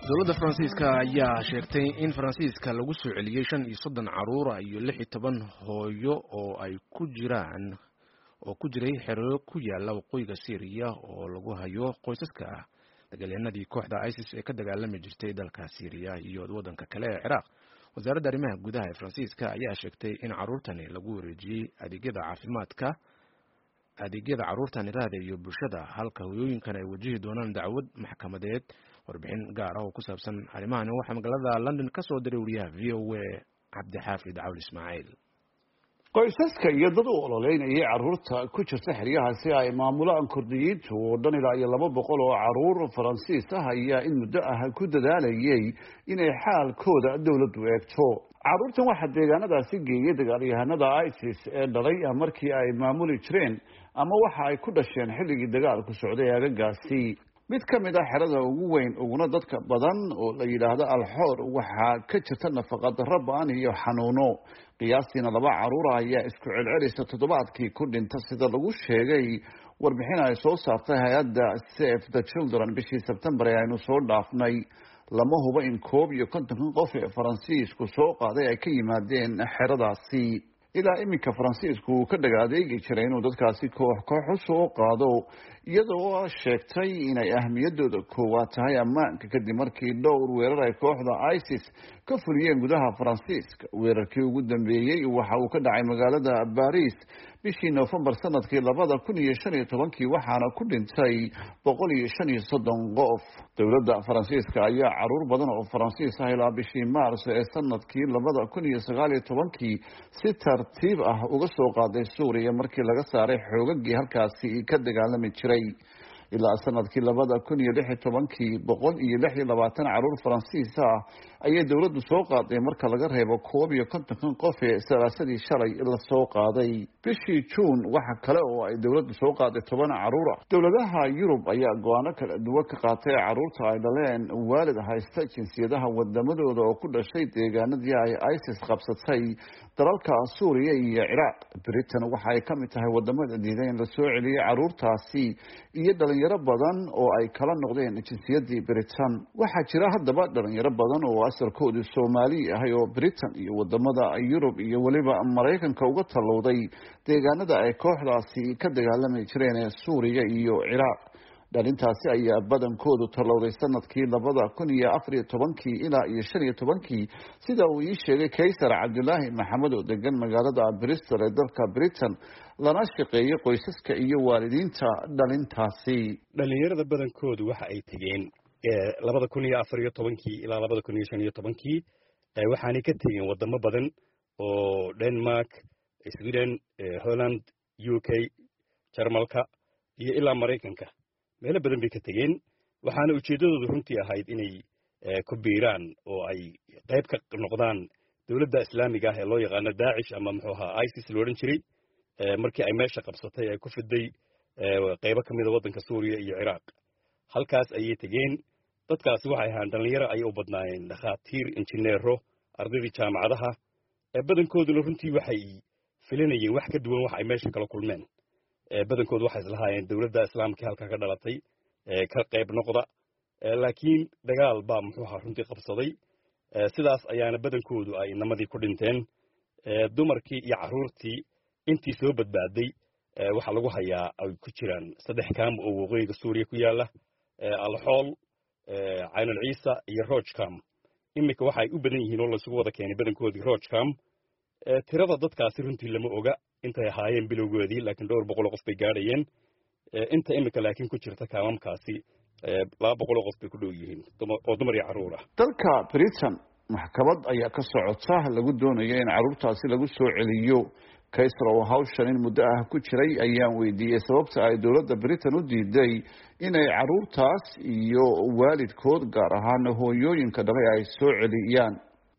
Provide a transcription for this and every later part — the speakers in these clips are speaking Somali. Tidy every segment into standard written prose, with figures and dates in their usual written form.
dowladda Faransiiska ayaa sheegtay in Faransiiska lagu soo celiyay 35 caruur iyo 16 hooyo oo ay ku jiray xero ku yaala waqooyiga Syria oo lagu hayo qoysaska dagaalyahanadii kooxda ISIS ee ka dagaalami jirtay dalka Syria iyo wadanka kale ee Iraq. wasaaradda arrimaha gudaha ee Faransiiska ayaa sheegtay in caruurtani lagu wareejiyay adeegyada caafimaadka caruurtan iraada iyo bulshada halka hooyooyinkan ay wajihi doonaan dacwad maxkamadeed. warbixin gaar ah oo ku saabsan arrimahan waxa magaalada London ka soo diray wariyaha VOA Cabdixaafid Cawl Ismaaciil. qoysaska iyo dad u ololeynaya caruurta ku jirta xeryahaasi ay maamulaan Kurdiyiintu oo dhan ilaa 200 oo caruur Faransiis ah ayaa in muddo ah ku dadaalayay inay xaalkooda dawladdu eegto. caruurtan waxa deegaanadaasi geeyay dagaalyahanada ISIS ee dhalay markii ay maamuli jireen ama waxa ay ku dhasheen xilligii dagaalku socday aagagaasi. mid ka mid ah xerada ugu weyn uguna dadka badan oo la yiraahdo Al-Hor waxa ka jirta nafaqo darro ba'an iyo xanuuno. qiyaastina 2 caruur ayaa isku celcelisa toddobaadkii ku dhintay sida lagu sheegay warbixin ay soo saartay hay'adda Save the Children bishii September ee aynu soo dhaafnay. lama hubo in 51 qof ee Faransiisku soo qaaday ay ka yimaadeen xeradaasi. ilaa iminka Faransiisku uu ka dhagaadeegi jiray inuu dadkaasi koox u soo qaado iyadoo sheegtay inay ahmiyadooda koowaad tahay ammaanka kadib markii dhowr weerar ay kooxda ISIS ka fuliyeen gudaha Faransiiska. weerarkii ugu dambeeyay waxa uu ka dhacay magaalada Paris bishii November sanadkii 2015 waxaana ku dhintay 135 qof. dowladda Faransiiska ayaa caruur badan oo Faransiis ah ilaa bishii Maarso ee sanadkii 2019 si tartiib ah uga soo qaaday Suuriya markii laga saaray xoogagii halkaasi ka dagaalami jiray. ilaa sanadkii 2016 126 caruur Faransiis ah ayay dawladdu soo qaaday marka laga reebo 51 qof ee salaasadii shalay la soo qaaday. bishii June waxa kale oo ay dawladdu soo qaaday 10 caruur ah. dawladaha Yurub ayaa go'aano kala duwan ka qaatay caruurta ay dhaleen waalid haysta jinsiyadaha wadamadooda oo ku dhashay deegaanadii ay ISIS qabsatay dalalka Suuriya iyo Iraq. Britain waxa ay ka mid tahay wadamada diiday in la soo celiyo caruurtaasi iyo dhalinyaro badan oo ay kala noqdeen jinsiyadii Britain. waxaa jira haddaba dhalinyaro badan oo asalkoodu Soomaali ah oo Britain iyo wadamada Yurub iyo waliba Mareykanka uga talowday deegaanada ay kooxdaasi ka dagaalami jireen ee Suuriya iyo Iraq. dhalintaasi ayaa badankoodu talowday sanadkii 2014 ilaa 15 sida uu ii sheegay Kaysar Cabdulaahi Maxamed oo degan magaalada Bristol ee dalka Britain lana shaqeeyay qoysaska iyo waalidiinta dhalintaasi. dhalinyarada badankoodu waxa ay tageen 2014 ilaa 2015 waxaanay ka tageen wadamo badan oo Denmark, Sweden, Holland, UK, Jarmalka iyo ilaa Mareykanka. meelo badan bay ka tageen waxaana ujeedadoodu runtii ahayd inay ku biiraan oo ay qayb ka noqdaan dawladda islaamiga ah ee loo yaqaan Daesh ama ISIS loo oran jiray markii ay meesha qabsatay ay ku fiday qaybo kamid ah wadanka Suuriya iyo Iraq. halkaas ayay tageen. dadkaasi waxay ahaan dhalinyaro ay u badnaayeen dhakhaatiir, injineero, ardayda jaamacadaha. badankooduna runtii waxay filanayeen wax ka duwan wax ay meesha kala kulmeen. badankoodu waxay islahaayeen dawladda islaamka halka ka dhalatay ka qayb noqda laakiin dagaal baa runtii qabsaday. sidaas ayaana badankoodu ay namadii ku dhinteen. dumarkii iyo caruurtii intii soo badbaaday waxa lagu hayaa ay ku jiraan 3 kaam oo waqooyiga Suuriya ku yaala, Al-Hol, Ain al-Isa iyo Rojkam. imika waxay u badan yihiin oo la isugu wada keenay badankoodii Rojkam. tirada dadkaasi runtii lama oga intay ahaayeen bilowgoodii laakiin dhowr boqol qof bay gaadhayeen. inta imika laakiin ku jirta kaamamkaasi 200 qof bay ku dhow yihiin oo dumar iyo caruur ah. dalka Britain maxkamad ayaa ka socota lagu doonayo in caruurtaasi lagu soo celiyo. Kaysar oo hawshan in muddo ah ku jiray ayaan weydiiyay sababta ay dawladda Britain u diiday inay caruurtaas iyo waalidkood gaar ahaan hooyooyinka dhalay ay soo celiyaan.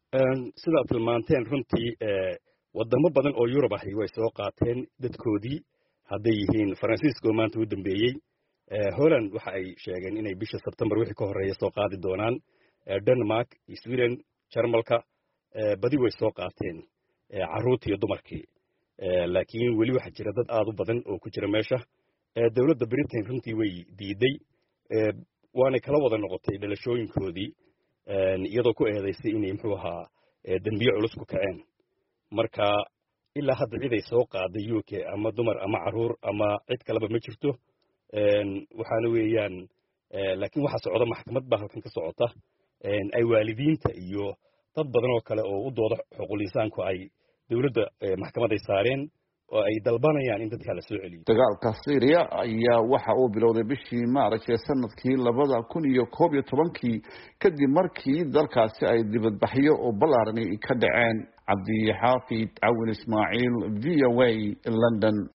sida tilmaanteen runtii wadamo badan oo Yurub ah way soo qaateen dadkoodii hadday yihiin Faransiiska oo maanta u dambeeyay. Holland waxa ay sheegeen inay bisha September wixii ka horeeya soo qaadi doonaan. Denmark, Sweden, Jarmalka badi way soo qaateen caruurtii iyo dumarkii. laakiin weli waxa jira dad aad u badan oo ku jira meesha. dawladda Britain runtii way diiday waana kala wada noqotay dhalashooyinkoodii iyadoo ku eedaysay inay muxuu ahaa dembiyo culus ku kaceen marka ilaa hadda cid ay soo qaaday UK ama dumar ama caruur ama cid kaleba ma jirto waxaana weeyaan laakiin waxa socda maxkamad baa halkan ka socota ay waalidiinta iyo dad badan oo kale oo u dooda xuquuqul insaanku ay dawladda maxkamad ay saareen oo ay dalbanayaan in dadka la soo celiyo. Dagaalka Syria ayaa waxa uu bilowday bishii Maarch ee sanadkii 2011 kadib markii dalkaasi ay dibadbaxyo oo ballaaran ka dhaceen. Cabdi Xaafid Awil Ismaaciil VOA London.